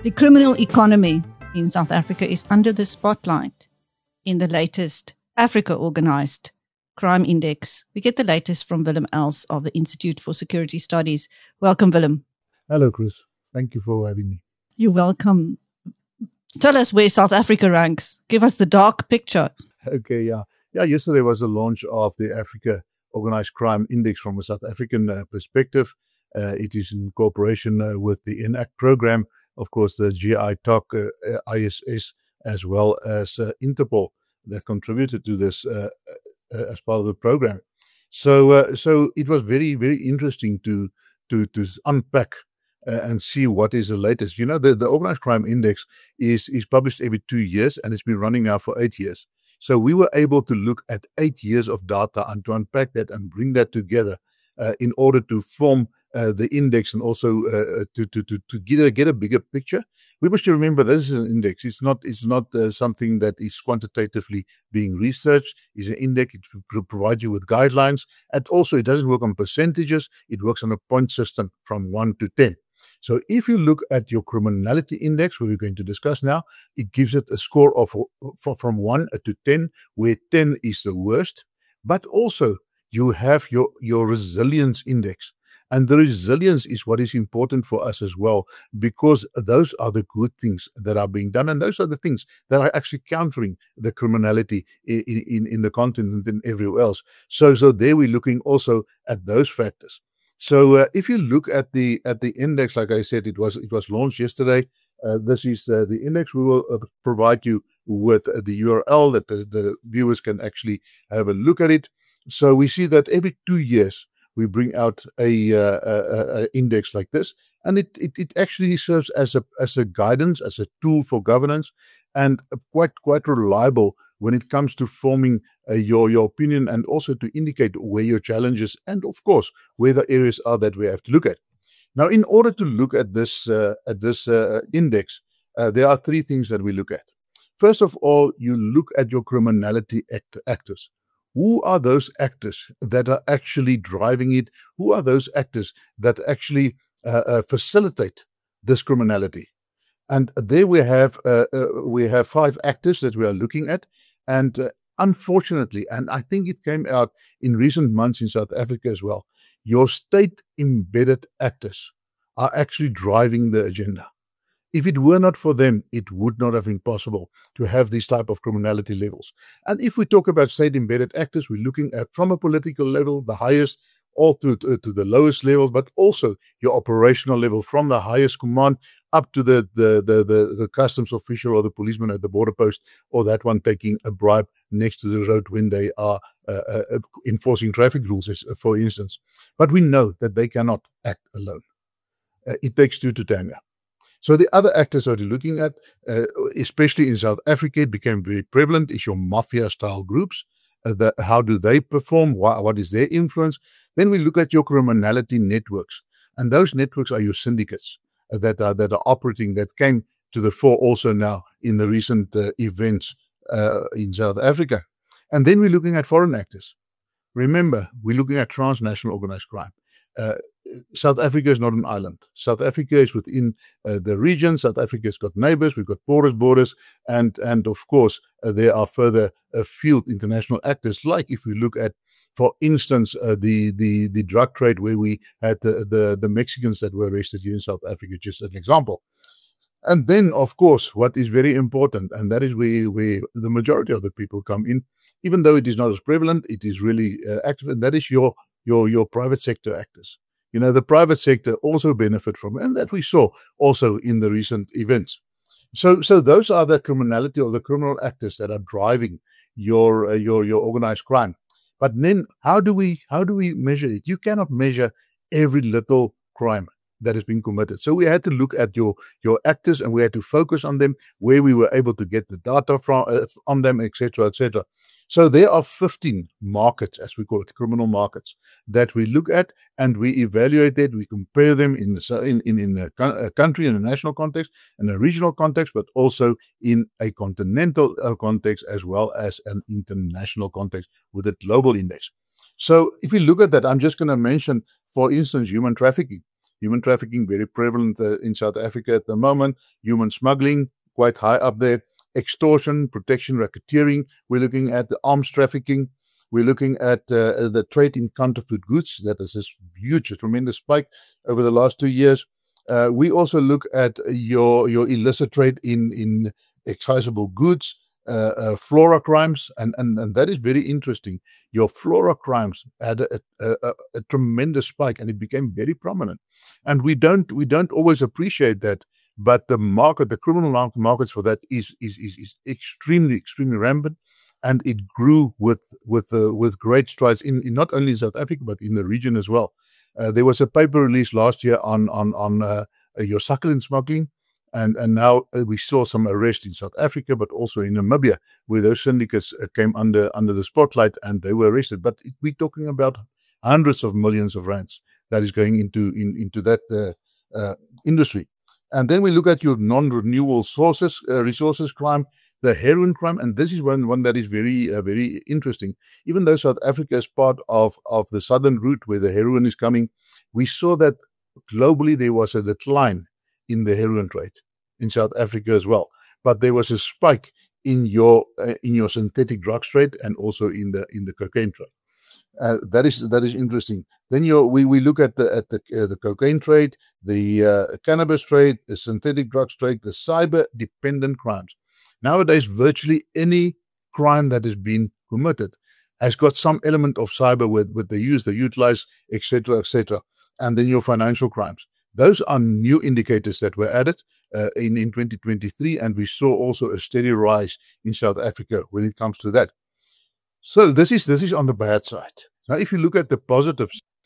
The criminal economy in South Africa is under the spotlight in the latest Africa Organized Crime Index. We get the latest from Willem Els of the Institute for Security Studies. Welcome, Willem. Hello, Chris. Thank you for having me. You're welcome. Tell us where South Africa ranks. Give us the dark picture. Okay, yeah. Yesterday was the launch of the Africa Organized Crime Index from a South African perspective. It is in cooperation with the ENACT program, of course, the GI-TOC, ISS, as well as Interpol that contributed to this as part of the program. So it was very, very interesting to unpack and see what is the latest. You know, the Organized Crime Index is published every 2 years, and it's been running now for 8 years. So we were able to look at 8 years of data and to unpack that and bring that together in order to form the index and also to get a bigger picture. We must remember this is an index. It's not something that is quantitatively being researched. It's an index. It will provide you with guidelines, and also it doesn't work on percentages. It works on a point system from 1 to 10. So if you look at your criminality index, where we're going to discuss now, it gives it a score of from 1 to 10, where 10 is the worst. But also you have your resilience index. And the resilience is what is important for us as well, because those are the good things that are being done. And those are the things that are actually countering the criminality in the continent and everywhere else. So there we're looking also at those factors. So if you look at the index, like I said, it was launched yesterday. This is the index. We will provide you with the URL that the viewers can actually have a look at it. So we see that every 2 years we bring out a index like this, and it actually serves as a guidance, as a tool for governance, and quite reliable when it comes to forming your opinion, and also to indicate where your challenges and, of course, where the areas are that we have to look at. Now, in order to look at this index, there are 3 things that we look at. First of all, you look at your criminality actors. Who are those actors that are actually driving it? Who are those actors that actually facilitate this criminality? And there we have 5 actors that we are looking at. And unfortunately, and I think it came out in recent months in South Africa as well, your state-embedded actors are actually driving the agenda. If it were not for them, it would not have been possible to have these type of criminality levels. And if we talk about state-embedded actors, we're looking at from a political level, the highest, all to the lowest levels, but also your operational level from the highest command up to the customs official or the policeman at the border post, or that one taking a bribe next to the road when they are enforcing traffic rules, for instance. But we know that they cannot act alone. It takes 2 to tango. So the other actors that you're looking at, especially in South Africa, it became very prevalent, is your mafia-style groups. How do they perform? What is their influence? Then we look at your criminality networks. And those networks are your syndicates that are operating, that came to the fore also now in the recent events in South Africa. And then we're looking at foreign actors. Remember, we're looking at transnational organized crime. South Africa is not an island. South Africa is within the region. South Africa's got neighbors. We've got borders, and of course there are further afield international actors. Like if we look at, for instance, the drug trade, where we had the Mexicans that were arrested here in South Africa, just an example. And then, of course, what is very important, and that is where the majority of the people come in, even though it is not as prevalent, it is really active, and that is your private sector actors. You know, the private sector also benefit from it, and that we saw also in the recent events. So those are the criminality or the criminal actors that are driving your organized crime. But then how do we measure it? You cannot measure every little crime that has been committed. So we had to look at your actors, and we had to focus on them, where we were able to get the data from on them, etc., etc. So there are 15 markets, as we call it, criminal markets, that we look at, and we evaluate it. We compare them in a country, in a national context, in a regional context, but also in a continental context, as well as an international context with a global index. So if we look at that, I'm just going to mention, for instance, human trafficking. Human trafficking, very prevalent in South Africa at the moment. Human smuggling, quite high up there. Extortion, protection, racketeering. We're looking at the arms trafficking. We're looking at the trade in counterfeit goods. That is this huge, tremendous spike over the last 2 years. We also look at your illicit trade in excisable goods, flora crimes, and that is very interesting. Your flora crimes had a tremendous spike, and it became very prominent. And we don't always appreciate that, but the market, the criminal markets for that is extremely rampant. And it grew with great strides in not only South Africa but in the region as well. There was a paper released last year on your suckling smuggling, and now we saw some arrests in South Africa, but also in Namibia, where those syndicates came under the spotlight and they were arrested. But we're talking about hundreds of millions of rands that is going into that industry. And then we look at your non-renewable resources crime, the heroin crime, and this is one that is very interesting. Even though South Africa is part of the southern route where the heroin is coming, we saw that globally there was a decline in the heroin trade in South Africa as well. But there was a spike in your synthetic drugs trade and also in the cocaine trade. That is interesting. Then we look at the cocaine trade, the cannabis trade, the synthetic drugs trade, the cyber dependent crimes. Nowadays, virtually any crime that has been committed has got some element of cyber with the use, the utilize, etc., etc. And then your financial crimes. Those are new indicators that were added in 2023, and we saw also a steady rise in South Africa when it comes to that. So this is on the bad side. Now, if you look at the positive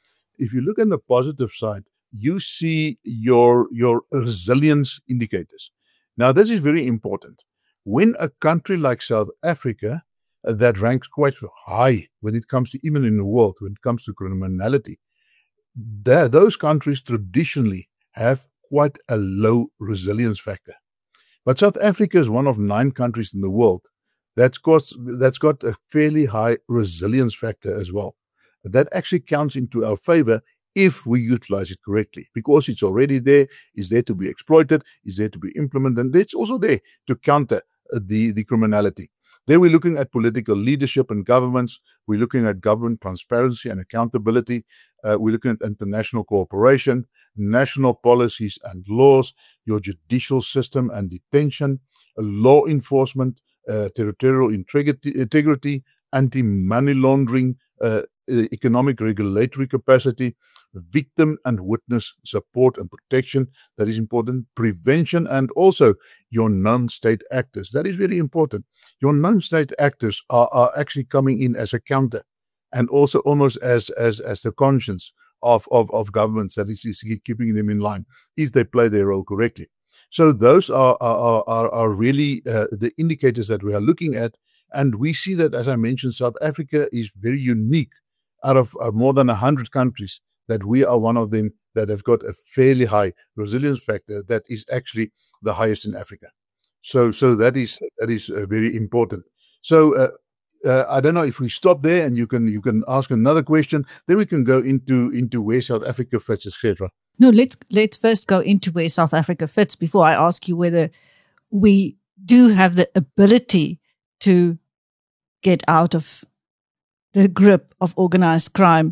side, you see your resilience indicators. Now, this is very important. When a country like South Africa that ranks quite high when it comes to, even in the world, when it comes to criminality, those countries traditionally have quite a low resilience factor. But South Africa is one of 9 countries in the world that's got a fairly high resilience factor as well. That actually counts into our favor if we utilize it correctly, because it's already there, is there to be exploited, is there to be implemented, and it's also there to counter the criminality. Then we're looking at political leadership and governments. We're looking at government transparency and accountability. We're looking at international cooperation, national policies and laws, your judicial system and detention, law enforcement, territorial integrity, anti-money laundering, economic regulatory capacity, victim and witness support and protection. That is important. Prevention, and also your non-state actors. That is very important. Your non-state actors are actually coming in as a counter, and also almost as the conscience of governments that is keeping them in line if they play their role correctly. So those are really the indicators that we are looking at. And we see that, as I mentioned, South Africa is very unique. Out of more than 100 countries, that we are one of them that have got a fairly high resilience factor that is actually the highest in Africa. So that is very important. So I don't know if we stop there and you can ask another question, then we can go into where South Africa fits, etc. No, let's first go into where South Africa fits before I ask you whether we do have the ability to get out of the grip of organized crime,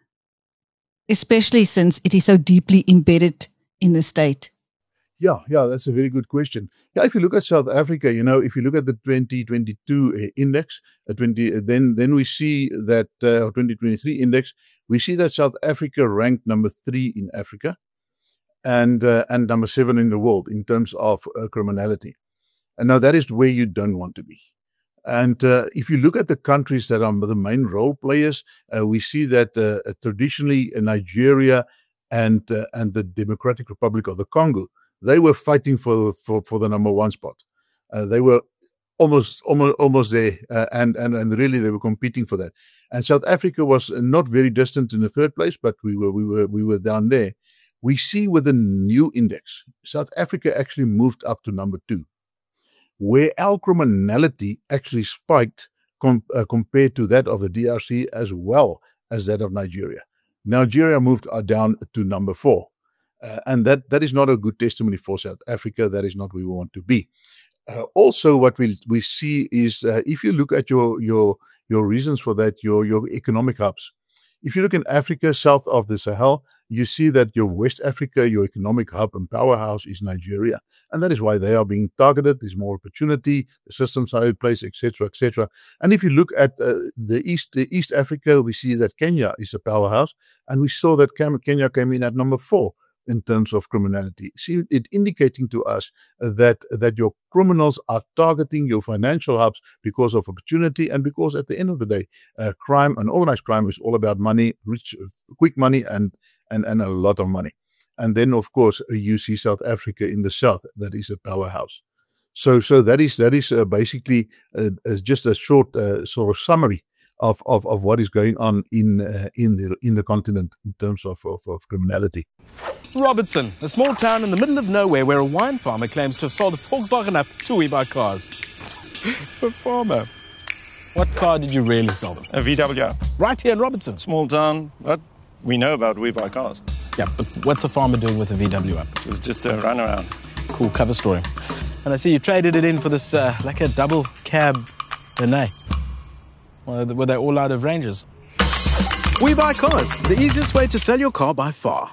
especially since it is so deeply embedded in the state. Yeah, that's a very good question. Yeah, if you look at South Africa, if you look at the 2022 index, then we see that 2023 index, we see that South Africa ranked number 3 in Africa, and number 7 in the world in terms of criminality. And now that is where you don't want to be. And if you look at the countries that are the main role players, we see that traditionally Nigeria and the Democratic Republic of the Congo, they were fighting for the number 1 spot. They were almost there, and really they were competing for that. And South Africa was not very distant in the 3rd place, but we were down there. We see with the new index, South Africa actually moved up to number 2. Where our criminality actually spiked compared to that of the DRC as well as that of Nigeria. Nigeria moved down to number 4. And that is not a good testimony for South Africa. That is not where we want to be. Also, what we see is if you look at your reasons for that, your economic hubs. If you look in Africa, south of the Sahel, you see that your West Africa, your economic hub and powerhouse is Nigeria. And that is why they are being targeted. There's more opportunity, the systems are in place, etc., etc. And if you look at the East Africa, we see that Kenya is a powerhouse. And we saw that Kenya came in at number 4 in terms of criminality. See, it indicating to us that your criminals are targeting your financial hubs because of opportunity and because at the end of the day, crime and organized crime is all about money, rich, quick money and a lot of money. And then, of course, you see South Africa in the south. That is a powerhouse. So that is basically just a short sort of summary of what is going on in the continent in terms of criminality. Robertson, a small town in the middle of nowhere where a wine farmer claims to have sold a Volkswagen up to WeBuyCars. A farmer. What car did you really sell them? A VW. Right here in Robertson. Small town, but we know about WeBuyCars. Yeah, but what's a farmer doing with a VW up? It was just a runaround. Cool cover story. And I see you traded it in for this, like a double cab Renault. Were they all out of ranges? WeBuyCars, the easiest way to sell your car by far.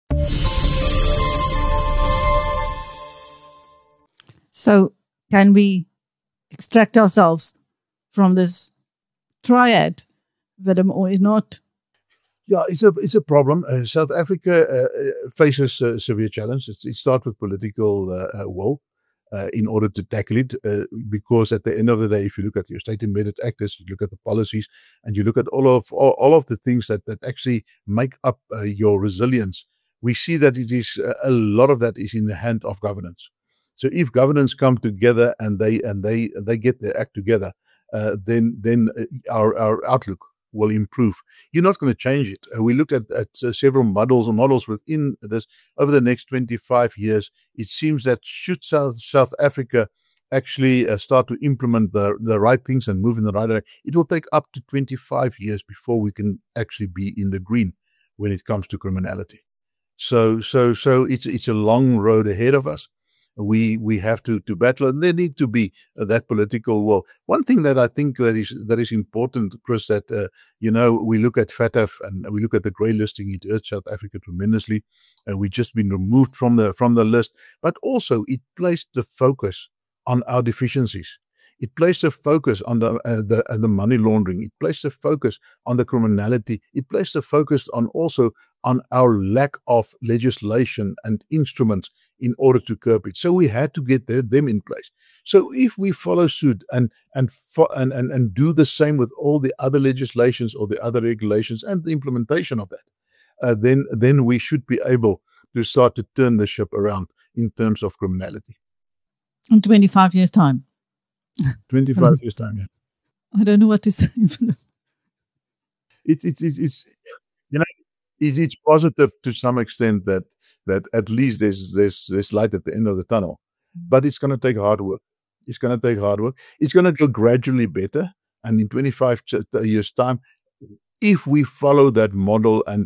So can we extract ourselves from this triad, Willem, or not? Yeah, it's a problem. South Africa faces a severe challenge. It starts with political will in order to tackle it, because at the end of the day, if you look at your state-embedded actors, you look at the policies, and you look at all of the things that actually make up your resilience, we see that it is a lot of that is in the hand of governance. So if governance come together and they get their act together, then our outlook will improve. You're not going to change it. We looked at several models within this over the next 25 years. It seems that should South Africa actually start to implement the right things and move in the right direction, it will take up to 25 years before we can actually be in the green when it comes to criminality. So it's a long road ahead of us. We have to battle, and there need to be that political will. One thing that I think that is important, Chris, that we look at FATF and we look at the grey listing. It hurts South Africa tremendously. We've just been removed from the list, but also it placed the focus on our deficiencies. It placed a focus on the money laundering. It placed a focus on the criminality. It placed a focus on our lack of legislation and instruments in order to curb it. So we had to get them in place. So if we follow suit and do the same with all the other legislations or the other regulations and the implementation of that, then we should be able to start to turn the ship around in terms of criminality. In 25 years' time. 25 years' time, yeah. I don't know what to say. It's positive to some extent that at least there's light at the end of the tunnel, but it's going to take hard work. It's going to take hard work. It's going to go gradually better, and in 25 years' time, if we follow that model and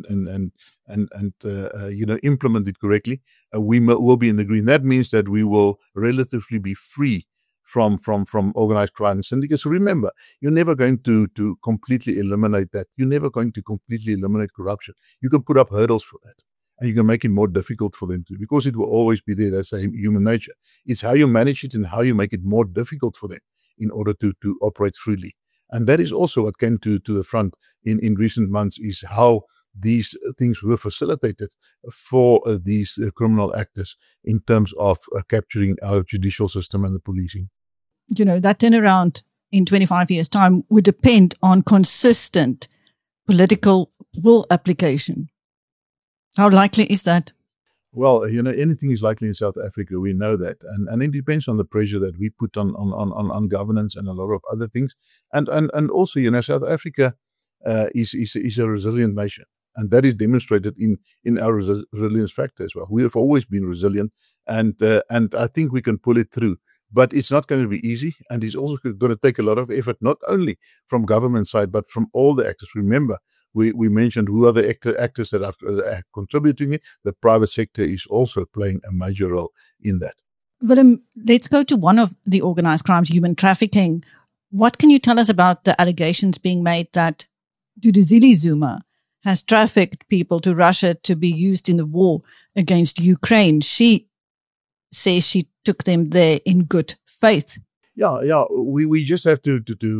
implement it correctly, we will be in the green. That means that we will relatively be free from organized crime and syndicates. Remember, you're never going to completely eliminate that. You're never going to completely eliminate corruption. You can put up hurdles for that, and you can make it more difficult for them to, because it will always be there. That's human nature. It's how you manage it and how you make it more difficult for them in order to operate freely. And that is also what came to the front in recent months, is how these things were facilitated for these criminal actors in terms of capturing our judicial system and the policing. That turnaround in 25 years' time would depend on consistent political will application. How likely is that? Well, anything is likely in South Africa. We know that. And it depends on the pressure that we put on governance and a lot of other things. And also, South Africa is a resilient nation. And that is demonstrated in our resilience factor as well. We have always been resilient, and I think we can pull it through. But it's not going to be easy, and it's also going to take a lot of effort, not only from government side, but from all the actors. Remember, we mentioned who are the actors that are contributing it. The private sector is also playing a major role in that. Willem, let's go to one of the organized crimes, human trafficking. What can you tell us about the allegations being made that Duduzile Zuma has trafficked people to Russia to be used in the war against Ukraine? She says she took them there in good faith. Yeah. We just have to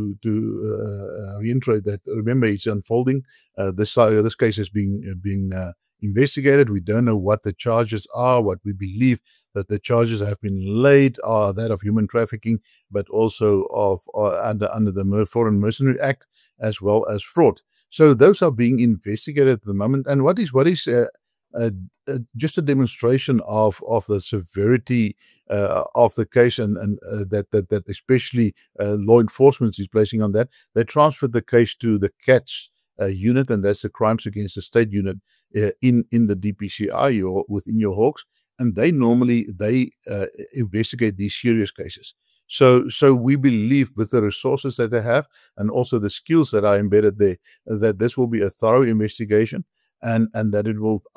reiterate that. Remember, it's unfolding. This case is being investigated. We don't know what the charges are. What we believe that the charges have been laid are that of human trafficking, but also of under the Foreign Mercenary Act, as well as fraud. So those are being investigated at the moment. And what is just a demonstration of the severity of the case, and that especially law enforcement is placing on that. They transferred the case to the CATS unit, and that's the Crimes Against the State unit in the DPCI or within your Hawks, and they normally investigate these serious cases. So we believe with the resources that they have and also the skills that are embedded there, that this will be a thorough investigation. And that it will,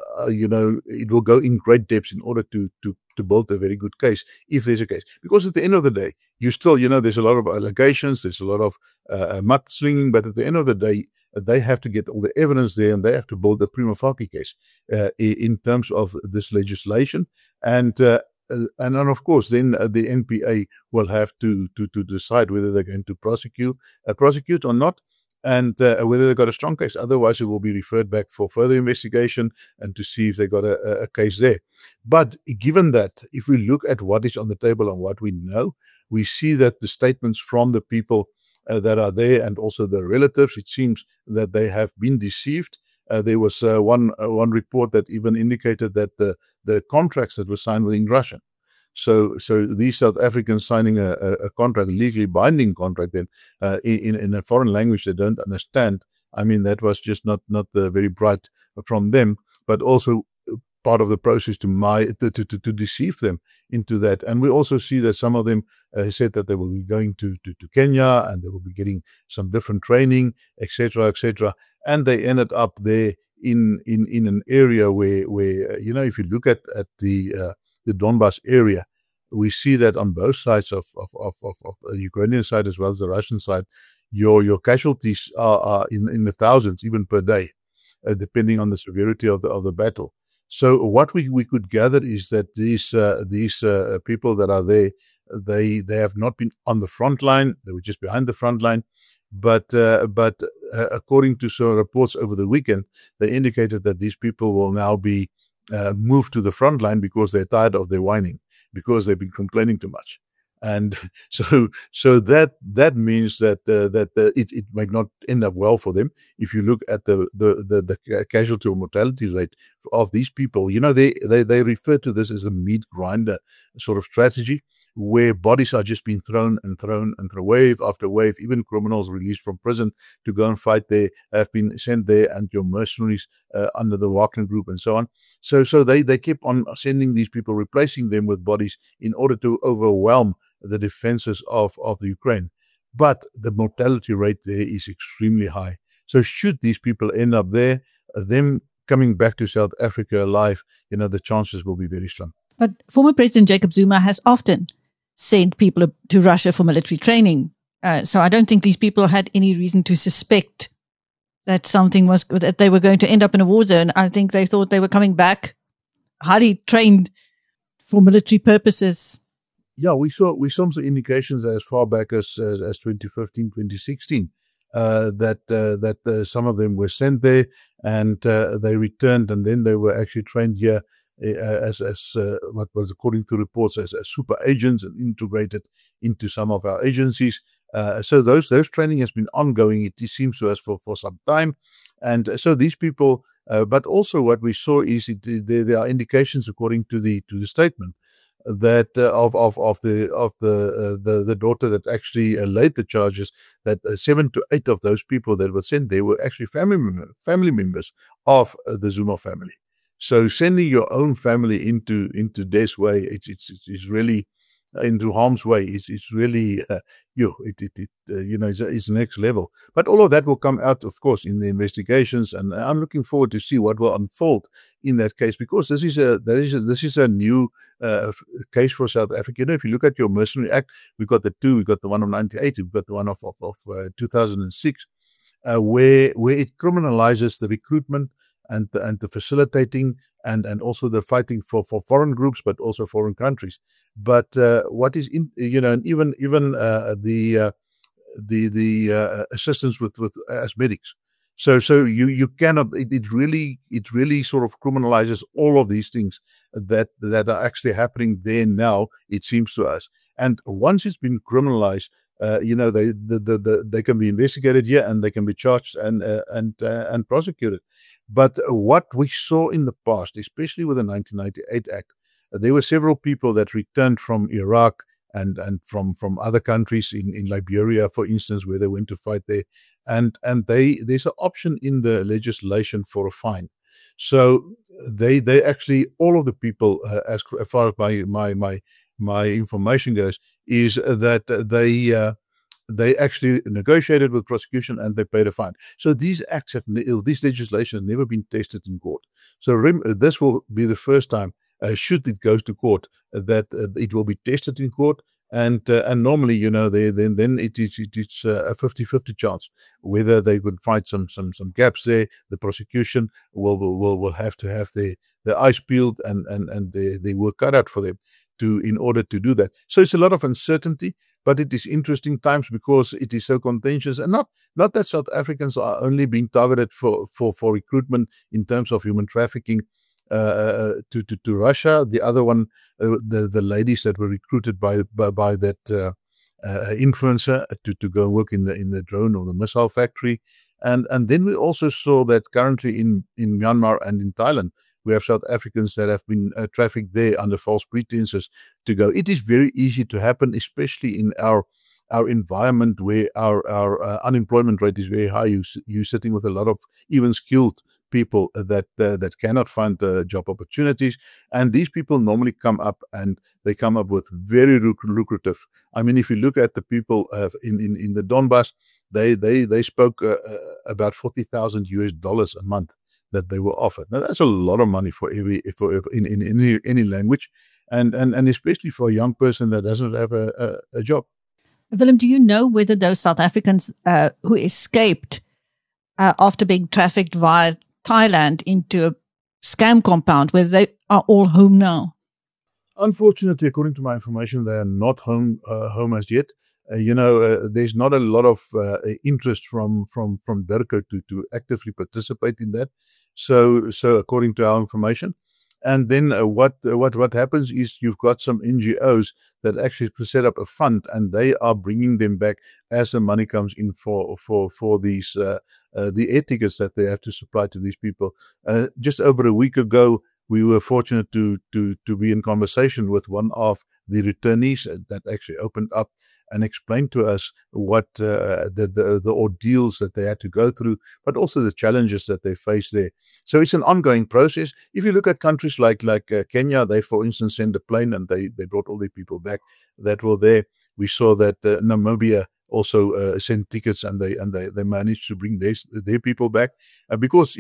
it will go in great depths in order to build a very good case, if there's a case. Because at the end of the day, you still, there's a lot of allegations, there's a lot of mudslinging, but at the end of the day, they have to get all the evidence there, and they have to build a prima facie case in terms of this legislation. And then, of course, then the NPA will have to decide whether they're going to prosecute or not. And whether they've got a strong case. Otherwise, it will be referred back for further investigation and to see if they got a case there. But given that, if we look at what is on the table and what we know, we see that the statements from the people that are there and also the relatives, it seems that they have been deceived. There was one report that even indicated that the contracts that were signed were in Russian. So these South Africans signing a contract, a legally binding contract, then in a foreign language they don't understand. I mean, that was just not very bright from them, but also part of the process to deceive them into that. And we also see that some of them said that they will be going to Kenya and they will be getting some different training, etc. And they ended up there in an area where if you look at the Donbass area, we see that on both sides of the Ukrainian side as well as the Russian side, your casualties are in the thousands, even per day, depending on the severity of the battle. So what we could gather is that these people that are there, they have not been on the front line; they were just behind the front line. But according to some reports over the weekend, they indicated that these people will now be moved to the front line because they're tired of their whining, because they've been complaining too much. And so that means that it might not end up well for them. If you look at the casualty or mortality rate of these people, they refer to this as a meat grinder sort of strategy, where bodies are just being thrown wave after wave. Even criminals released from prison to go and fight there have been sent there, and your mercenaries under the Wagner Group and so on. So they keep on sending these people, replacing them with bodies in order to overwhelm the defenses of the Ukraine. But the mortality rate there is extremely high. So should these people end up there, them coming back to South Africa alive, the chances will be very slim. But former President Jacob Zuma has often sent people to Russia for military training. So I don't think these people had any reason to suspect that that they were going to end up in a war zone. I think they thought they were coming back highly trained for military purposes. Yeah, we saw some indications as far back as 2015, 2016 that some of them were sent there and they returned, and then they were actually trained here as what was, according to reports, as super agents and integrated into some of our agencies. So those training has been ongoing, it seems to us, for some time. And so these people, but also what we saw is there are indications, according to the statement, that of the daughter that actually laid the charges, that 7 to 8 of those people that were sent there were actually family members of the Zuma family. So sending your own family into this way, it's really into harm's way is really it's next level. But all of that will come out, of course, in the investigations, and I'm looking forward to see what will unfold in that case, because this is a new case for South Africa. If you look at your Mercenary Act, we've got the one of '98, we've got the one of 2006, where it criminalizes the recruitment and the facilitating and also the fighting for foreign groups, but also foreign countries. But what is and even the assistance with as medics. So you cannot. It really sort of criminalizes all of these things that are actually happening there now. It seems to us, and once it's been criminalized, they can be investigated here and they can be charged and prosecuted. But what we saw in the past, especially with the 1998 Act, there were several people that returned from Iraq and from other countries in Liberia, for instance, where they went to fight there, and there's an option in the legislation for a fine. So they actually, all of the people, as far as my information goes, is that they actually negotiated with prosecution and they paid a fine. So these acts this legislation has never been tested in court. So this will be the first time, should it go to court, that it will be tested in court. And normally, then it's a 50-50 chance whether they would find some gaps there. The prosecution will have to have their eyes peeled and they work cut out for them in order to do that. So it's a lot of uncertainty. But it is interesting times because it is so contentious, and not that South Africans are only being targeted for recruitment in terms of human trafficking to Russia. The other one, the ladies that were recruited by that influencer to go work in the drone or the missile factory, and then we also saw that currently in Myanmar and in Thailand, we have South Africans that have been trafficked there under false pretenses to go. It is very easy to happen, especially in our environment where our unemployment rate is very high. You're sitting with a lot of even skilled people that cannot find job opportunities, and these people normally come up with very lucrative. I mean, if you look at the people in the Donbass, they spoke about $40,000 a month that they were offered. Now that's a lot of money for in any language, and especially for a young person that doesn't have a job. Willem, do you know whether those South Africans who escaped after being trafficked via Thailand into a scam compound, whether they are all home now? Unfortunately, according to my information, they are not home as yet. There's not a lot of interest from DIRCO to actively participate in that. So according to our information, and then what happens is you've got some NGOs that actually set up a fund, and they are bringing them back as the money comes in for these the air tickets that they have to supply to these people. Just over a week ago, we were fortunate to be in conversation with one of the returnees that actually opened up and explained to us what the ordeals that they had to go through, but also the challenges that they face there. So it's an ongoing process. If you look at countries like Kenya, they, for instance, sent a plane and they brought all the people back that were there. We saw that Namibia also sent tickets and they managed to bring their people back because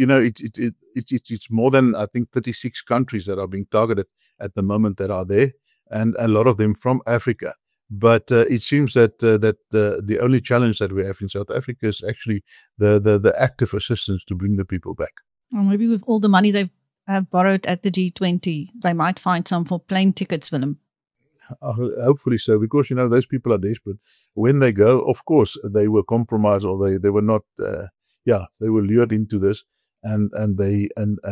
it's more than, I think, 36 countries that are being targeted at the moment that are there, and a lot of them from Africa. But it seems that the only challenge that we have in South Africa is actually the active assistance to bring the people back. Or maybe with all the money they've borrowed at the G20, they might find some for plane tickets, Willem. Hopefully so, because those people are desperate. When they go, of course, they were compromised, or they were not. They were lured into this, and they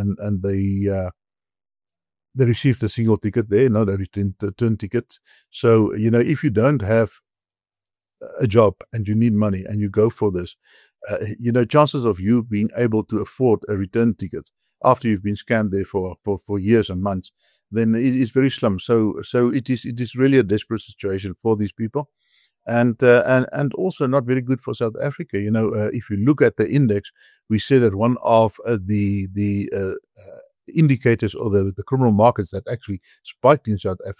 received a single ticket there, not a return ticket. So if you don't have a job and you need money and you go for this, chances of you being able to afford a return ticket after you've been scammed there for years and months, then it is very slim. So it is really a desperate situation for these people, and also not very good for South Africa. If you look at the index, we see that one of the indicators or the criminal markets that actually spiked in South Africa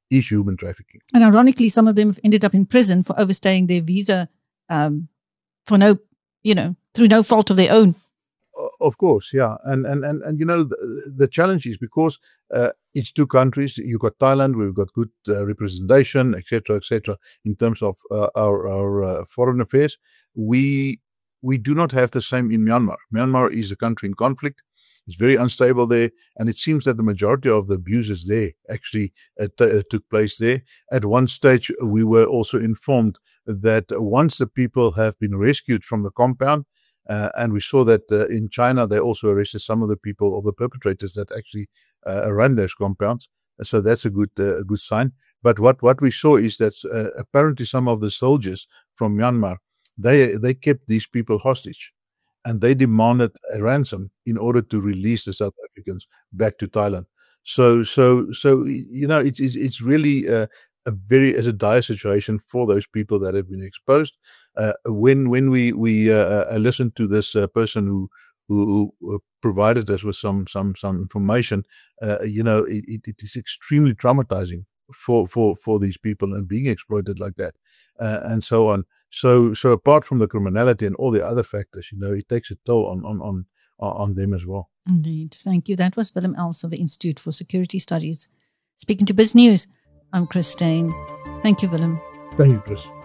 is human trafficking. And ironically, some of them have ended up in prison for overstaying their visa for through no fault of their own. Of course, yeah. And the challenge is because it's two countries. You've got Thailand, we've got good representation, etc., in terms of our foreign affairs. We do not have the same in Myanmar. Myanmar is a country in conflict. It's very unstable there, and it seems that the majority of the abuses there actually took place there. At one stage, we were also informed that once the people have been rescued from the compound, and we saw that in China, they also arrested some of the people, of the perpetrators that actually ran those compounds. So that's a good sign. But what we saw is that apparently some of the soldiers from Myanmar, they kept these people hostage, and they demanded a ransom in order to release the South Africans back to Thailand. So it's really a dire situation for those people that have been exposed. When we listened to this person who provided us with some information, it is extremely traumatizing for these people and being exploited like that, and so on. So apart from the criminality and all the other factors, it takes a toll on them as well. Indeed. Thank you. That was Willem Els of the Institute for Security Studies speaking to BizNews. I'm Chris Steyn. Thank you, Willem. Thank you, Chris.